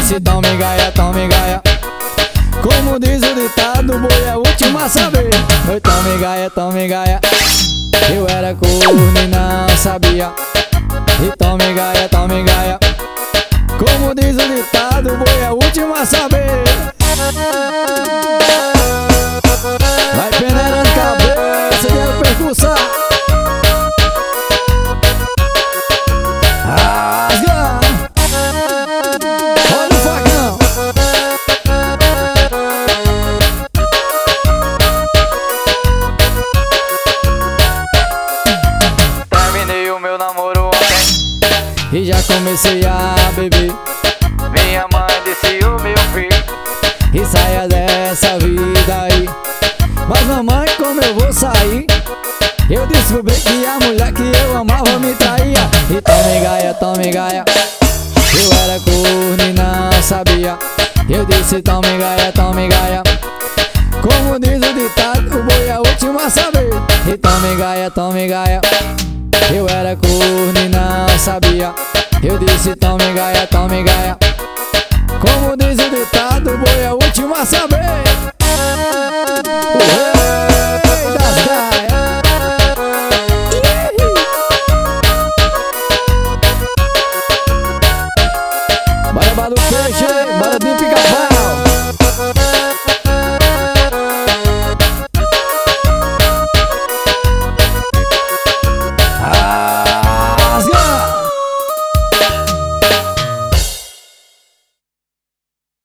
disse tome gaia, tome gaia. Como diz o ditado, o boi é o último a saber. Oi, tome gaia, tome gaia. Eu era corno e não sabia. E tome gaia, tome gaia. Como diz o ditado, o boi é o último a saber. Vai peneirando cabeça, deu percussão. Rasga. Olha o facão. Terminei o meu namoro ontem E já comecei a beber. Minha mãe disse o meu filho E saia dessa vida aí. Mas mamãe, como eu vou sair? Eu descobri que a mulher que eu amava me traía. E tome gaia, tome gaia. Eu era corno e não sabia. Eu disse tome gaia, tome gaia. Como diz o ditado, o boi é o último a saber. E tome gaia, tome gaia. Eu era corno e não sabia. Eu disse tome gaia, tome gaia. Como diz o ditado, o boi é o último a saber. O rei das gaias. Bora, bora do peixe, bora de picar.